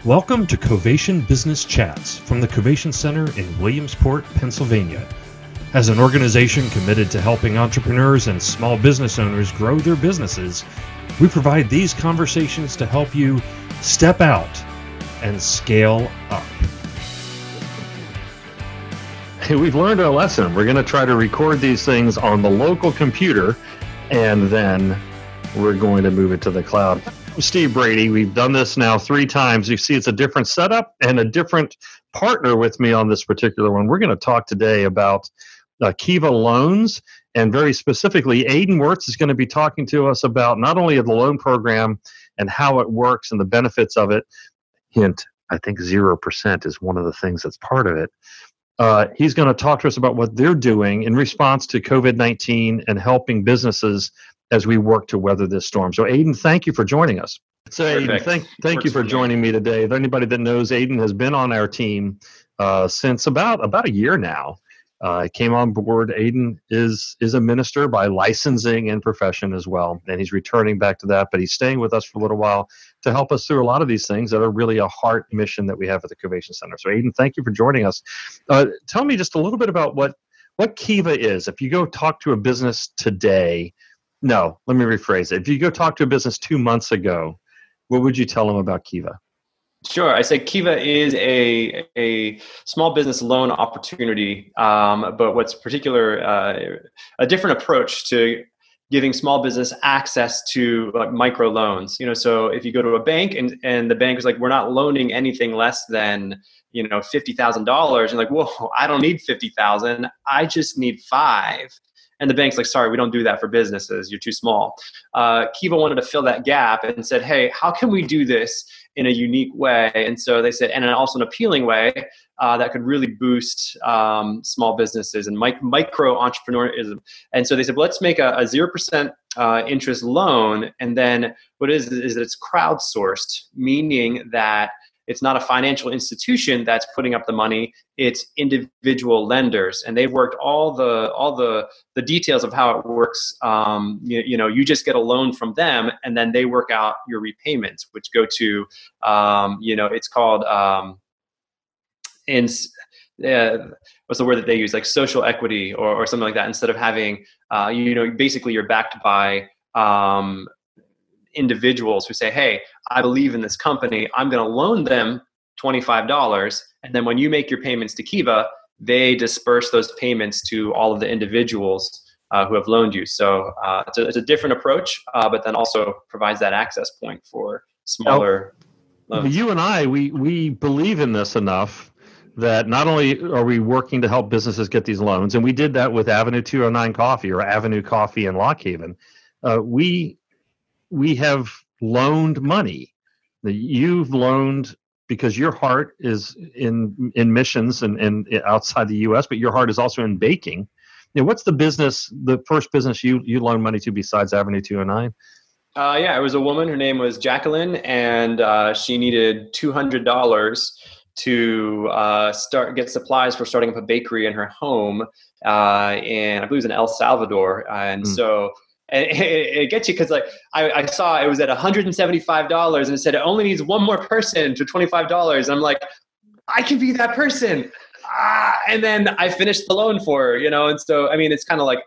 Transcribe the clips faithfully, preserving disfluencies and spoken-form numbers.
Welcome to Covation Business Chats from the Covation Center in Williamsport, Pennsylvania. As an organization committed to helping entrepreneurs and small business owners grow their businesses, we provide these conversations to help you step out and scale up. Hey, we've learned our lesson. We're going to try to record these things on the local computer, and then we're going to move it to the cloud. I'm Steve Brady. We've done this now three times. You see it's a different setup and a different partner with me on this particular one. We're going to talk today about uh, Kiva Loans, and very specifically, Aidan Wirtz is going to be talking to us about not only the loan program and how it works and the benefits of it. Hint, I think zero percent is one of the things that's part of it. Uh, he's going to talk to us about what they're doing in response to covid nineteen and helping businesses as we work to weather this storm. So, Aidan, thank you for joining us. So, Aidan, thank, thank you for joining me today. If anybody that knows, Aidan has been on our team uh, since about about a year now. Uh, came on board. Aidan is is a minister by licensing and profession as well, and he's returning back to that, but he's staying with us for a little while to help us through a lot of these things that are really a heart mission that we have at the Covation Center. So, Aidan, thank you for joining us. Uh, tell me just a little bit about what, what Kiva is. If you go talk to a business today, no, let me rephrase it. If you go talk to a business two months ago, what would you tell them about Kiva? Sure. I say Kiva is a a small business loan opportunity, um, but what's particular, uh, a different approach to giving small business access to like micro loans. You know, so if you go to a bank and, and the bank is like, we're not loaning anything less than, you know, fifty thousand dollars. And like, whoa, I don't need fifty thousand. I just need five. And the bank's like, sorry, we don't do that for businesses. You're too small. Uh, Kiva wanted to fill that gap and said, hey, how can we do this in a unique way? And so they said, and also an appealing way uh, that could really boost um, small businesses and mic- micro entrepreneurism. And so they said, well, let's make a, a zero percent uh, interest loan. And then what it is, is that it's crowdsourced, meaning that it's not a financial institution that's putting up the money. It's individual lenders, and they've worked all the all the the details of how it works. Um, you, you know, you just get a loan from them, and then they work out your repayments, which go to, um, you know, it's called um, in uh, what's the word that they use, like social equity or or something like that. Instead of having, uh, you know, basically you're backed by um, individuals who say, hey, I believe in this company. I'm going to loan them twenty-five dollars. And then when you make your payments to Kiva, they disperse those payments to all of the individuals uh, who have loaned you. So uh, it's, a, it's a different approach, uh, but then also provides that access point for smaller now, loans. You and I, we, we believe in this enough that not only are we working to help businesses get these loans, and we did that with Avenue two oh nine Coffee or Avenue Coffee in Lock Haven, uh, we we have loaned money. You've loaned because your heart is in in missions and, and outside the U S, but your heart is also in baking. You know, what's the business, the first business you, you loaned money to besides Avenue two oh nine? Uh, yeah, it was a woman. Her name was Jacqueline, and uh, she needed two hundred dollars to uh, start get supplies for starting up a bakery in her home, uh, and I believe it was in El Salvador. And mm. so And it, it gets you because like I, I saw it was at one hundred seventy-five dollars and it said it only needs one more person to twenty-five dollars. I'm like, I can be that person. Ah, and then I finished the loan for her, you know. And so, I mean, it's kind of like,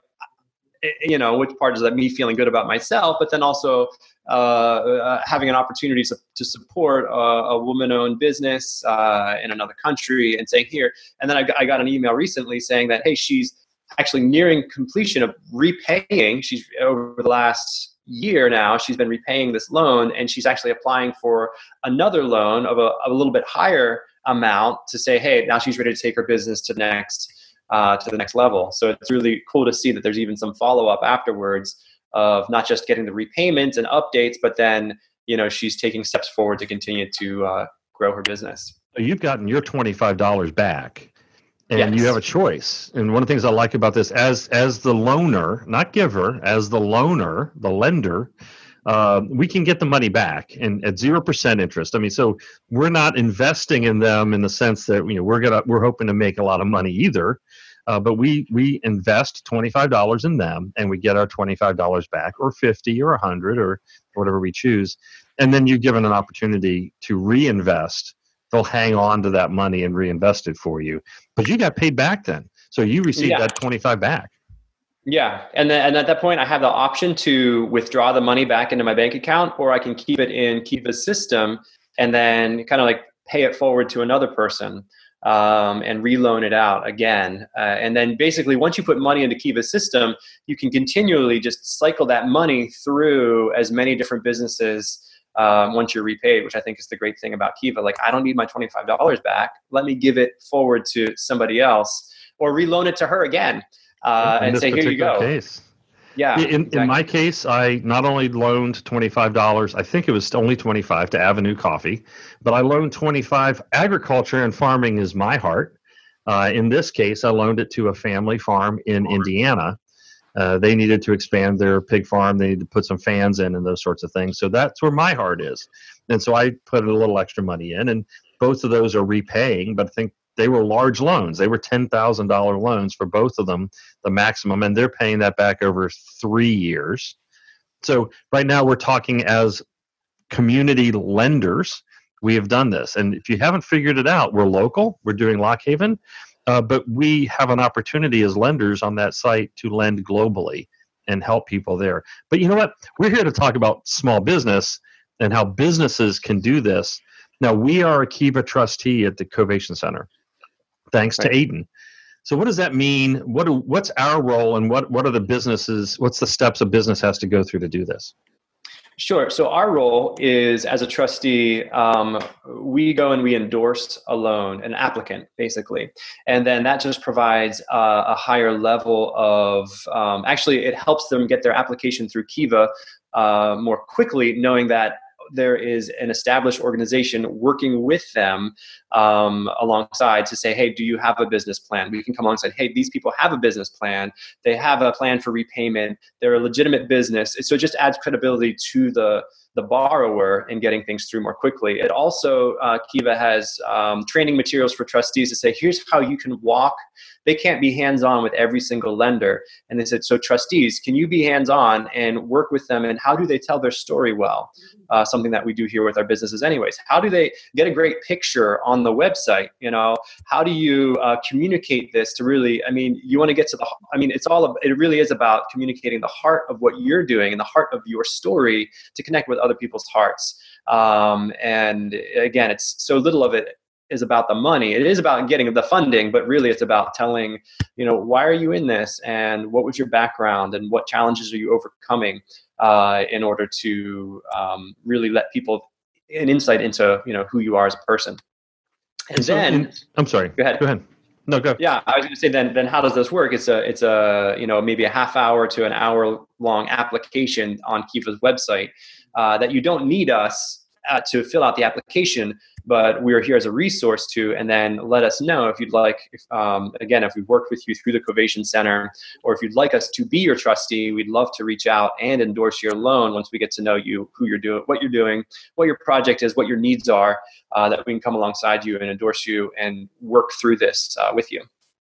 you know, which part is that me feeling good about myself, but then also uh, uh, having an opportunity to, to support a, a woman-owned business uh, in another country and saying here. And then I got, I got an email recently saying that, hey, she's actually nearing completion of repaying. She's over the last year now, she's been repaying this loan, and she's actually applying for another loan of a, of a little bit higher amount to say, hey, now she's ready to take her business to next uh, to the next level. So it's really cool to see that there's even some follow-up afterwards of not just getting the repayments and updates, but then, you know, she's taking steps forward to continue to uh, grow her business. You've gotten your twenty-five dollars back. And yes. You have a choice. And one of the things I like about this, as as the loaner, not giver, as the loaner, the lender, uh, we can get the money back and at zero percent interest. I mean, so we're not investing in them in the sense that, you know, we're gonna we're hoping to make a lot of money either. Uh, but we we invest twenty-five dollars in them, and we get our twenty-five dollars back, or fifty, or one hundred, or whatever we choose. And then you're given an opportunity to reinvest. They'll hang on to that money and reinvest it for you. But you got paid back then. So you received Yeah. that twenty-five back. Yeah. And then, and at that point, I have the option to withdraw the money back into my bank account, or I can keep it in Kiva's system and then kind of like pay it forward to another person um, and reloan it out again. Uh, and then basically, once you put money into Kiva's system, you can continually just cycle that money through as many different businesses um, once you're repaid, which I think is the great thing about Kiva. Like, I don't need my twenty-five dollars back. Let me give it forward to somebody else or reloan it to her again. Uh, and say, here you go. Case. Yeah. In, exactly. in my case, I not only loaned twenty-five dollars, I think it was only twenty-five to Avenue Coffee, but I loaned twenty-five. Agriculture and farming is my heart. Uh, in this case, I loaned it to a family farm in Indiana. Uh, they needed to expand their pig farm. They needed to put some fans in and those sorts of things. So that's where my heart is. And so I put a little extra money in, and both of those are repaying, but I think they were large loans. They were ten thousand dollars loans for both of them, the maximum, and they're paying that back over three years. So right now we're talking as community lenders. We have done this. And if you haven't figured it out, we're local. We're doing Lock Haven, uh, but we have an opportunity as lenders on that site to lend globally and help people there. But you know what? We're here to talk about small business and how businesses can do this. Now, we are a Kiva trustee at the Covation Center, thanks Right. to Aiden. So what does that mean? What do, what's our role, and what, what are the businesses, what's the steps a business has to go through to do this? Sure. So our role is, as a trustee, um, we go and we endorse a loan, an applicant, basically. And then that just provides uh, a higher level of, um, actually, it helps them get their application through Kiva uh, more quickly, knowing that there is an established organization working with them um, alongside to say, hey, do you have a business plan? We can come alongside, hey, these people have a business plan. They have a plan for repayment. They're a legitimate business. So it just adds credibility to the the borrower in getting things through more quickly. It also, uh, Kiva has um, training materials for trustees to say, here's how you can walk. They can't be hands-on with every single lender. And they said, so trustees, can you be hands-on and work with them? And how do they tell their story well? Uh, something that we do here with our businesses anyways. How do they get a great picture on the website? You know, how do you uh, communicate this to really, I mean, you want to get to the, I mean, it's all, it really is about communicating the heart of what you're doing and the heart of your story to connect with other people's hearts. Um, and again, it's so little of it is about the money. It is about getting the funding, but really it's about telling, you know, why are you in this, and what was your background, and what challenges are you overcoming uh, in order to um, really let people an insight into, you know, who you are as a person. And, and so, then, in, I'm sorry. Go ahead. Go ahead. No, go. Yeah, I was going to say then. Then how does this work? It's a it's a you know maybe a half hour to an hour long application on Kiva's website uh, that you don't need us uh, to fill out the application, but we're here as a resource to, and then let us know if you'd like, if, um, again, if we've worked with you through the Covation Center, or if you'd like us to be your trustee, we'd love to reach out and endorse your loan once we get to know you, who you're doing, what you're doing, what your project is, what your needs are, uh, that we can come alongside you and endorse you and work through this uh, with you.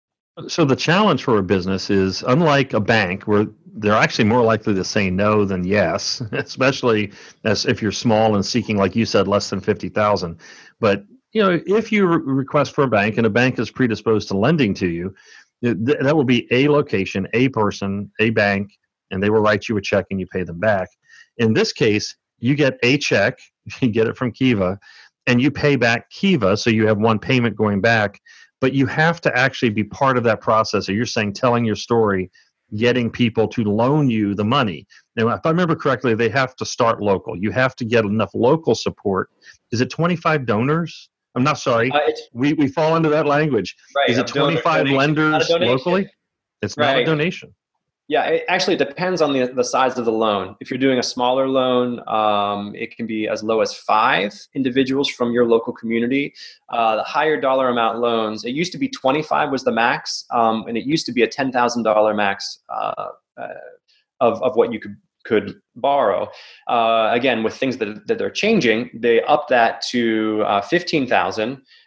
So the challenge for a business is, unlike a bank where they're actually more likely to say no than yes, especially as if you're small and seeking, like you said, less than fifty thousand. But you know, if you re- request for a bank and a bank is predisposed to lending to you, th- that will be a location, a person, a bank, and they will write you a check and you pay them back. In this case, you get a check, you get it from Kiva, and you pay back Kiva, so you have one payment going back. But you have to actually be part of that process. So you're saying telling your story, getting people to loan you the money. Now, if I remember correctly, they have to start local. You have to get enough local support. Is it twenty-five donors? I'm not sorry. Uh, we, we fall into that language. Right, Is it twenty-five donation, lenders locally? It's not right. a donation. Yeah, it actually depends on the, the size of the loan. If you're doing a smaller loan, um, it can be as low as five individuals from your local community. Uh, the higher dollar amount loans, it used to be twenty-five was the max, um, and it used to be a ten thousand dollars max uh, uh, of, of what you could could borrow. Uh, again, with things that, that they're changing, they up that to uh, fifteen thousand dollars.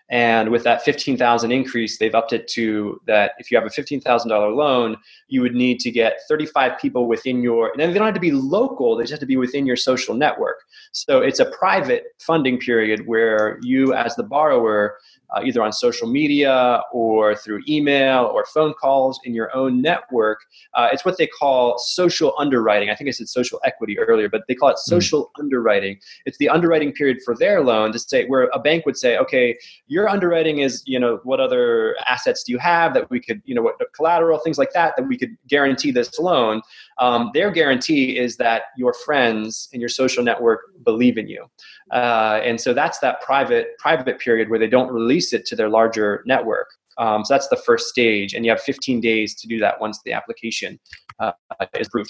And with that fifteen thousand increase, they've upped it to that if you have a fifteen thousand dollars loan, you would need to get thirty-five people within your, and they don't have to be local, they just have to be within your social network. So it's a private funding period where you as the borrower, uh, either on social media or through email or phone calls in your own network, uh, it's what they call social underwriting. I think I said social equity earlier, but they call it social mm. underwriting. It's the underwriting period for their loan to say, where a bank would say, okay, your underwriting is, you know, what other assets do you have that we could, you know, what collateral, things like that, that we could guarantee this loan. Um, their guarantee is that your friends in your social network believe in you. Uh, and so that's that private private period where they don't release it to their larger network. Um, so that's the first stage. And you have fifteen days to do that once the application uh, is approved.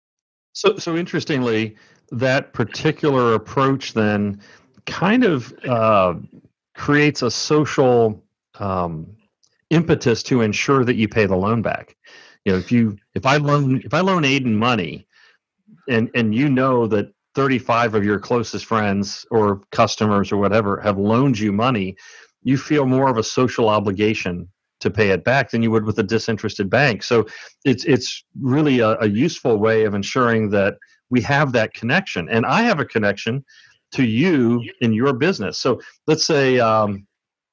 So, so interestingly, that particular approach then kind of uh, creates a social um, impetus to ensure that you pay the loan back. You know, if you if I loan if I loan Aiden money, and and you know that thirty-five of your closest friends or customers or whatever have loaned you money, you feel more of a social obligation to pay it back than you would with a disinterested bank. So it's it's really a, a useful way of ensuring that we have that connection. And I have a connection to you in your business. So let's say um,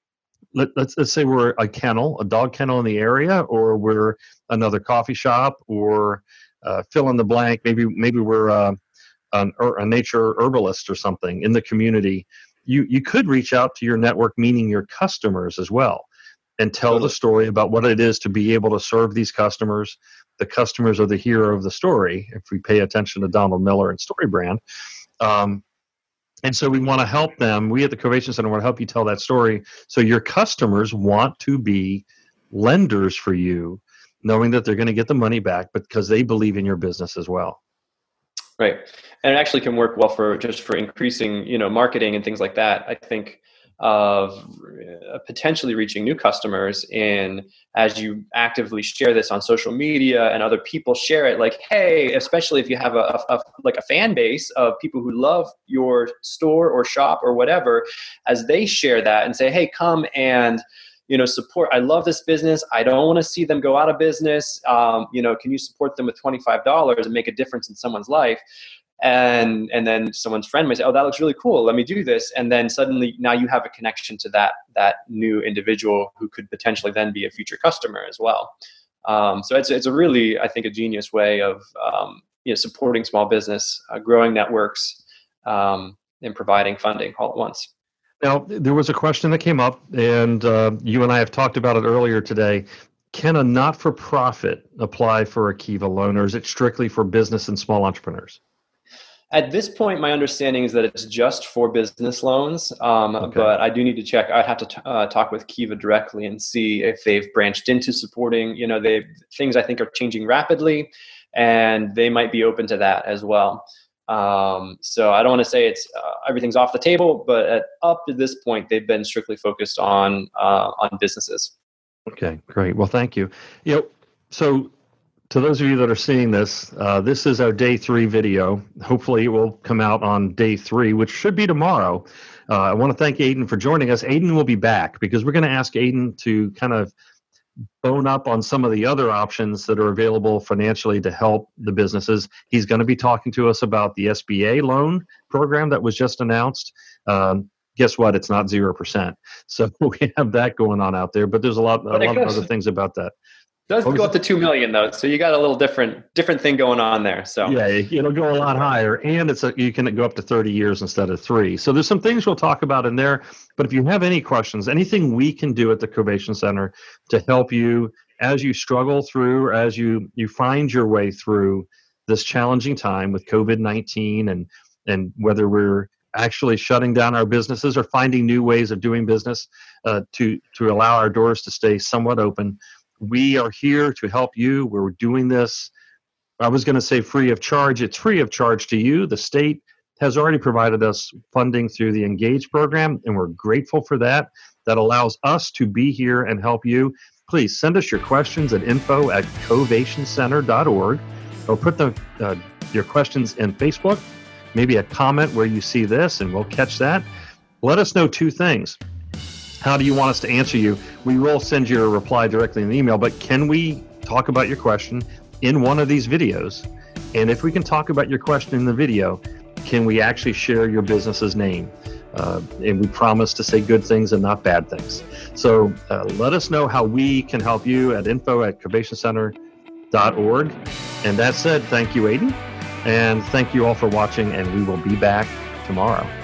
let, let's let's say we're a kennel, a dog kennel in the area, or we're another coffee shop, or uh, fill in the blank. Maybe maybe we're uh, an, a nature herbalist or something in the community. You you could reach out to your network, meaning your customers as well, and tell totally. the story about what it is to be able to serve these customers. The customers are the hero of the story, if we pay attention to Donald Miller and StoryBrand. Um, and so we want to help them. We at the Covation Center want to help you tell that story so your customers want to be lenders for you, knowing that they're going to get the money back, but because they believe in your business as well. Right. And it actually can work well for just for increasing, you know, marketing and things like that. I think of potentially reaching new customers in as you actively share this on social media and other people share it, like, hey, especially if you have a, a like a fan base of people who love your store or shop or whatever, as they share that and say, hey, come and, you know, support. I love this business. I don't want to see them go out of business. Um, you know, can you support them with twenty-five dollars and make a difference in someone's life? And and then someone's friend might say, oh, that looks really cool. Let me do this. And then suddenly now you have a connection to that that new individual who could potentially then be a future customer as well. Um, so it's it's a really, I think, a genius way of um, you know, supporting small business, uh, growing networks, um, and providing funding all at once. Now, there was a question that came up, and uh, you and I have talked about it earlier today. Can a not-for-profit apply for a Kiva loan, or is it strictly for business and small entrepreneurs? At this point, my understanding is that it's just for business loans, um, okay. but I do need to check. I'd have to t- uh, talk with Kiva directly and see if they've branched into supporting, you know, they things I think are changing rapidly, and they might be open to that as well. Um, so I don't want to say it's uh, everything's off the table, but at, up to this point, they've been strictly focused on uh, on businesses. Okay, great. Well, thank you. You know, so to those of you that are seeing this, uh, this is our day three video. Hopefully it will come out on day three, which should be tomorrow. Uh, I want to thank Aiden for joining us. Aiden will be back because we're going to ask Aiden to kind of bone up on some of the other options that are available financially to help the businesses. He's going to be talking to us about the S B A loan program that was just announced. Um, guess what? It's not zero percent. So we have that going on out there, but there's a lot, a lot of other things about that. Does go up to two million though, so you got a little different different thing going on there. So yeah, it'll go a lot higher, and it's a, you can go up to thirty years instead of three. So there's some things we'll talk about in there. But if you have any questions, anything we can do at the Covation Center to help you as you struggle through, as you you find your way through this challenging time with COVID nineteen, and and whether we're actually shutting down our businesses or finding new ways of doing business uh, to to allow our doors to stay somewhat open. We are here to help you. We're doing this, I was going to say free of charge. It's free of charge to you. The state has already provided us funding through the Engage program, and we're grateful for that. That allows us to be here and help you. Please send us your questions at info at covation center dot org, or put the, uh, your questions in Facebook, maybe a comment where you see this, and we'll catch that. Let us know two things. How do you want us to answer you? We will send you a reply directly in the email, but can we talk about your question in one of these videos? And if we can talk about your question in the video, can we actually share your business's name? Uh, and we promise to say good things and not bad things. So uh, let us know how we can help you at info at covation center dot org. And that said, thank you, Aiden. And thank you all for watching, and we will be back tomorrow.